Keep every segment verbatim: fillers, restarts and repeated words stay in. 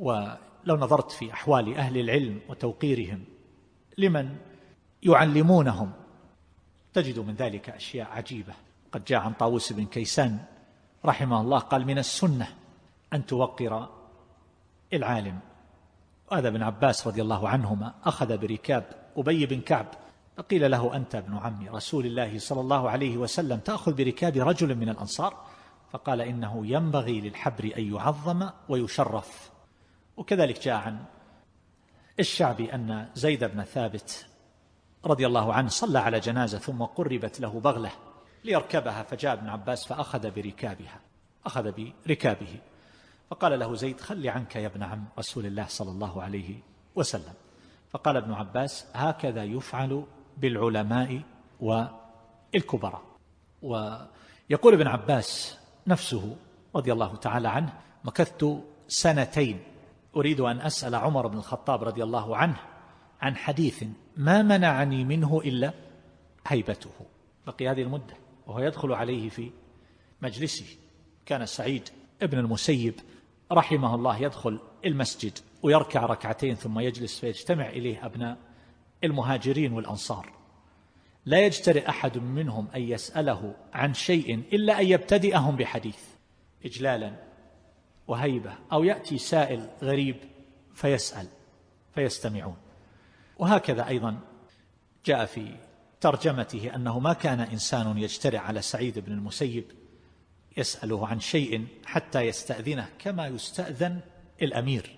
ولو نظرت في أحوال أهل العلم وتوقيرهم لمن يعلمونهم تجد من ذلك أشياء عجيبة. قد جاء عن طاووس بن كيسان رحمه الله قال: من السنة أن توقر العالم. وهذا ابن عباس رضي الله عنهما أخذ بركاب أبي بن كعب، فقيل له: أنت ابن عم رسول الله صلى الله عليه وسلم تأخذ بركاب رجل من الأنصار؟ فقال: إنه ينبغي للحبر أن يعظم ويشرف. وكذلك جاء عن الشعبي أن زيد بن ثابت رضي الله عنه صلى على جنازة ثم قربت له بغلة ليركبها، فجاء ابن عباس فأخذ بركابها أخذ بركابه فقال له زيد: خلي عنك يا ابن عم رسول الله صلى الله عليه وسلم. فقال ابن عباس: هكذا يفعل بالعلماء والكبراء. ويقول ابن عباس نفسه رضي الله تعالى عنه: مكثت سنتين أريد أن أسأل عمر بن الخطاب رضي الله عنه عن حديث ما منعني منه إلا هيبته. بقي هذه المدة وهو يدخل عليه في مجلسه. كان سعيد ابن المسيب رحمه الله يدخل المسجد ويركع ركعتين ثم يجلس فيجتمع إليه أبناء المهاجرين والأنصار، لا يجترئ أحد منهم أن يسأله عن شيء إلا أن يبتدئهم بحديث إجلالا وهيبة، أو يأتي سائل غريب فيسأل فيستمعون. وهكذا أيضا جاء في ترجمته أنه ما كان إنسان يجترئ على سعيد بن المسيب يسأله عن شيء حتى يستأذنه كما يستأذن الأمير.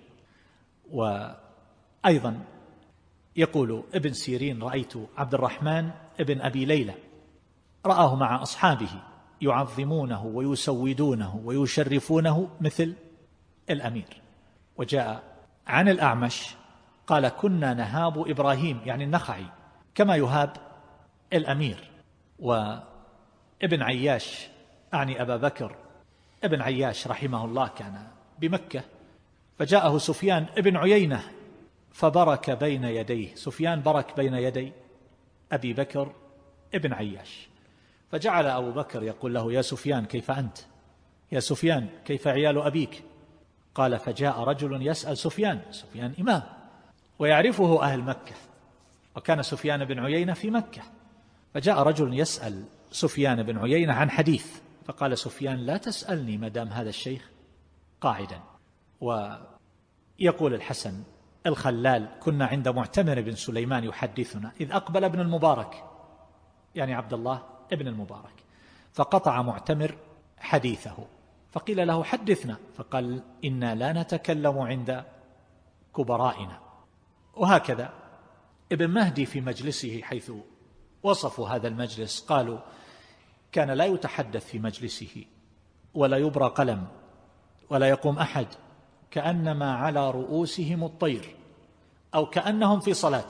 وأيضا يقول ابن سيرين: رأيت عبد الرحمن ابن أبي ليلى رآه مع أصحابه يعظمونه ويسودونه ويشرفونه مثل الأمير. وجاء عن الأعمش قال: كنا نهاب إبراهيم يعني النخعي كما يهاب الأمير. وابن عياش أعني أبا بكر ابن عياش رحمه الله كان بمكة، فجاءه سفيان ابن عيينة فبرك بين يديه. سفيان برك بين يدي أبي بكر ابن عياش، فجعل أبو بكر يقول له: يا سفيان كيف أنت؟ يا سفيان كيف عيال أبيك؟ قال: فجاء رجل يسأل سفيان. سفيان إمام ويعرفه أهل مكة، وكان سفيان بن عيينة في مكة، فجاء رجل يسأل سفيان بن عيينة عن حديث، فقال سفيان: لا تسألني مدام هذا الشيخ قاعدا. ويقول الحسن الخلال: كنا عند معتمر بن سليمان يحدثنا إذ أقبل ابن المبارك يعني عبد الله ابن المبارك، فقطع معتمر حديثه، فقيل له: حدثنا، فقال: إنا لا نتكلم عند كبرائنا. وهكذا ابن مهدي في مجلسه حيث وصفوا هذا المجلس قالوا: كان لا يتحدث في مجلسه ولا يبرى قلم ولا يقوم أحد، كأنما على رؤوسهم الطير أو كأنهم في صلاة.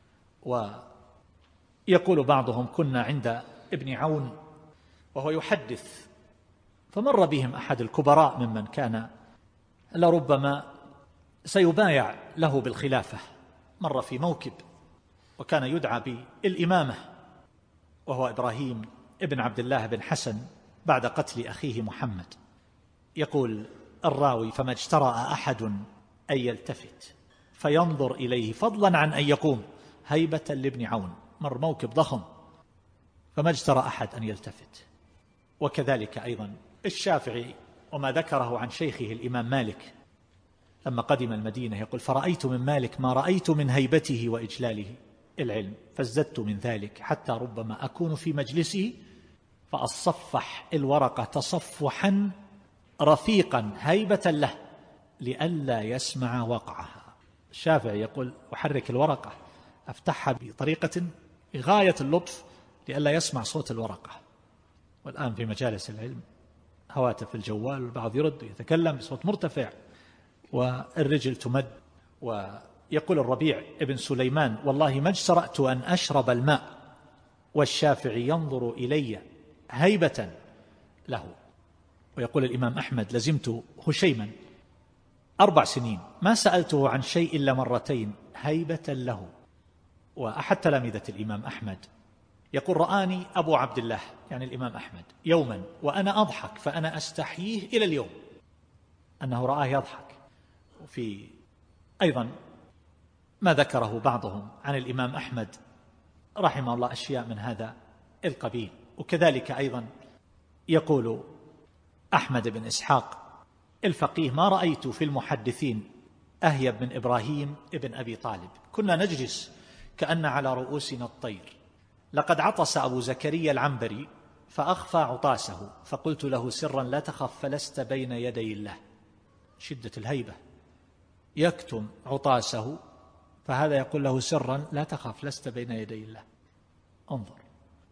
ويقول بعضهم: كنا عند ابن عون وهو يحدث، فمر بهم أحد الكبراء ممن كان لربما سيبايع له بالخلافة، مر في موكب وكان يدعى بالإمامة، وهو إبراهيم ابن عبد الله بن حسن بعد قتل أخيه محمد. يقول الراوي: فما اجترأ أحد أن يلتفت فينظر إليه فضلا عن أن يقوم هيبة لابن عون. مر موكب ضخم فما اجترأ أحد أن يلتفت. وكذلك أيضا الشافعي وما ذكره عن شيخه الإمام مالك لما قدم المدينة، يقول: فرأيت من مالك ما رأيت من هيبته وإجلاله العلم، فازددت من ذلك حتى ربما أكون في مجلسه فأصفح الورقة تصفحا رفيقا هيبة له لئلا يسمع وقعها. الشافعي يقول: أحرك الورقة أفتحها بطريقة غاية اللطف لئلا يسمع صوت الورقة. والآن في مجالس العلم هواتف الجوال، البعض يرد ويتكلم بصوت مرتفع والرجل تمد. ويقول الربيع ابن سليمان: والله ما اجترأت أن أشرب الماء والشافعي ينظر إلي هيبة له. ويقول الإمام أحمد: لزمت هشيما أربع سنين ما سألته عن شيء إلا مرتين هيبة له. وأحد تلامذة الإمام أحمد يقول: رآني أبو عبد الله يعني الإمام أحمد يوما وأنا أضحك فأنا أستحييه إلى اليوم، أنه رآه يضحك، وفي أيضا ما ذكره بعضهم عن الإمام أحمد رحمه الله أشياء من هذا القبيل. وكذلك أيضا يقول أحمد بن إسحاق الفقيه: ما رأيت في المحدثين أهيب من إبراهيم ابن أبي طالب، كنا نجلس كأن على رؤوسنا الطير، لقد عطس أبو زكريا العنبري فأخفى عطاسه، فقلت له سرا: لا تخف فلست بين يدي الله. شدة الهيبة، يكتم عطاسه، فهذا يقول له سرا: لا تخف لست بين يدي الله. انظر.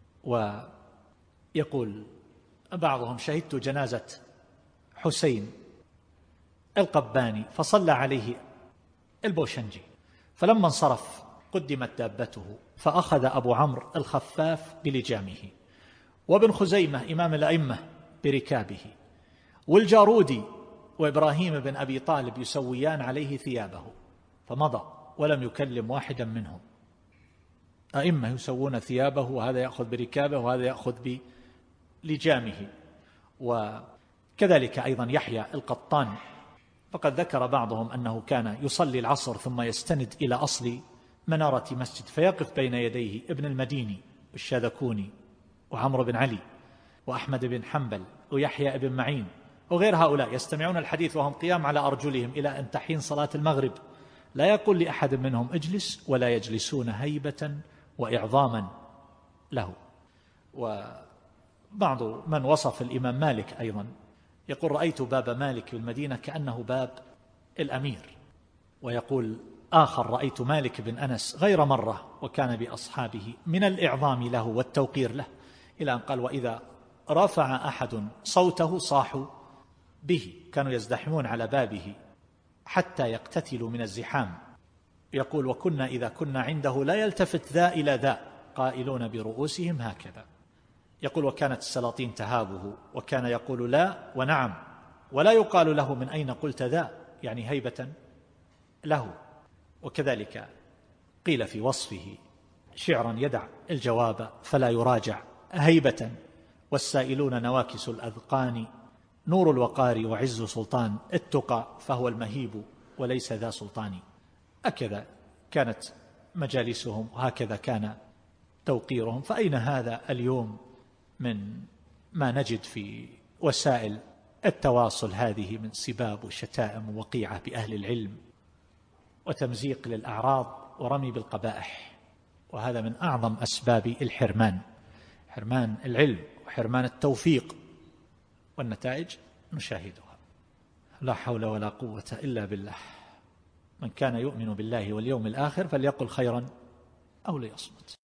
ويقول بعضهم: شهدت جنازة حسين القباني فصلى عليه البوشنجي، فلما انصرف قدمت دابته فأخذ أبو عمرو الخفاف بلجامه، وابن خزيمة إمام الأئمة بركابه، والجارودي وإبراهيم بن أبي طالب يسويان عليه ثيابه، فمضى ولم يكلم واحدا منهم. أئمة يسوون ثيابه، وهذا يأخذ بركابه وهذا يأخذ بلجامه. وكذلك أيضا يحيى القطان، فقد ذكر بعضهم أنه كان يصلي العصر ثم يستند إلى أصل منارة مسجد فيقف بين يديه ابن المديني والشاذكوني وعمرو بن علي وأحمد بن حنبل ويحيى بن معين وغير هؤلاء، يستمعون الحديث وهم قيام على أرجلهم إلى أن تحين صلاة المغرب، لا يقول لأحد منهم اجلس، ولا يجلسون هيبة وإعظاما له. وبعض من وصف الإمام مالك أيضا يقول: رأيت باب مالك بالمدينة كأنه باب الأمير. ويقول آخر: رأيت مالك بن أنس غير مرة وكان بأصحابه من الإعظام له والتوقير له، إلى أن قال: وإذا رفع أحد صوته صاحوا به، كانوا يزدحمون على بابه حتى يقتتلوا من الزحام. يقول: وكنا إذا كنا عنده لا يلتفت ذا إلى ذا، قائلون برؤوسهم هكذا. يقول: وكانت السلاطين تهابه، وكان يقول لا ونعم، ولا يقال له من أين قلت ذا، يعني هيبة له. وكذلك قيل في وصفه شعرا يدع الجواب فلا يراجع، هيبة والسائلون نواكس الأذقان، نور الوقار وعز سلطان، التقى فهو المهيب وليس ذا سلطان. هكذا كانت مجالسهم وهكذا كان توقيرهم. فأين هذا اليوم من ما نجد في وسائل التواصل هذه من سباب وشتائم ووقيعة بأهل العلم وتمزيق للأعراض ورمي بالقبائح. وهذا من أعظم أسباب الحرمان، حرمان العلم وحرمان التوفيق، والنتائج نشاهدها. لا حول ولا قوة إلا بالله. من كان يؤمن بالله واليوم الآخر فليقل خيرا أو ليصمت.